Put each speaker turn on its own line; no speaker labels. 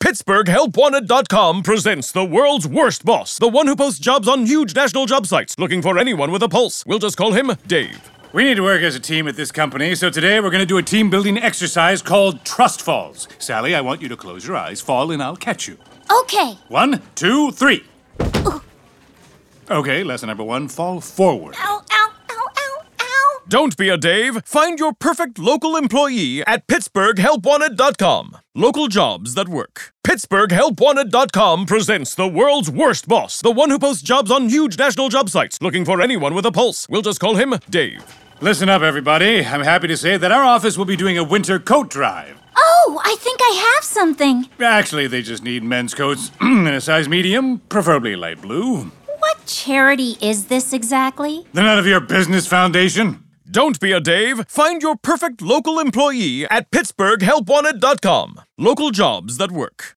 PittsburghHelpWanted.com presents the world's worst boss, the one who posts jobs on huge national job sites, looking for anyone with a pulse. We'll just call him Dave.
We need to work as a team at this company, so today we're going to do a team-building exercise called Trust Falls. Sally, I want you to close your eyes, fall, and I'll catch you.
Okay.
1, 2, 3. Okay, lesson number 1, fall forward.
Ow, ow, ow, ow, ow.
Don't be a Dave. Find your perfect local employee at PittsburghHelpWanted.com. Local jobs that work. PittsburghHelpWanted.com presents the world's worst boss, the one who posts jobs on huge national job sites, looking for anyone with a pulse. We'll just call him Dave.
Listen up, everybody. I'm happy to say that our office will be doing a winter coat drive.
Oh, I think I have something.
Actually, they just need men's coats in a size medium, preferably light blue.
What charity is this exactly?
They're none of your business, Foundation.
Don't be a Dave. Find your perfect local employee at PittsburghHelpWanted.com. Local jobs that work.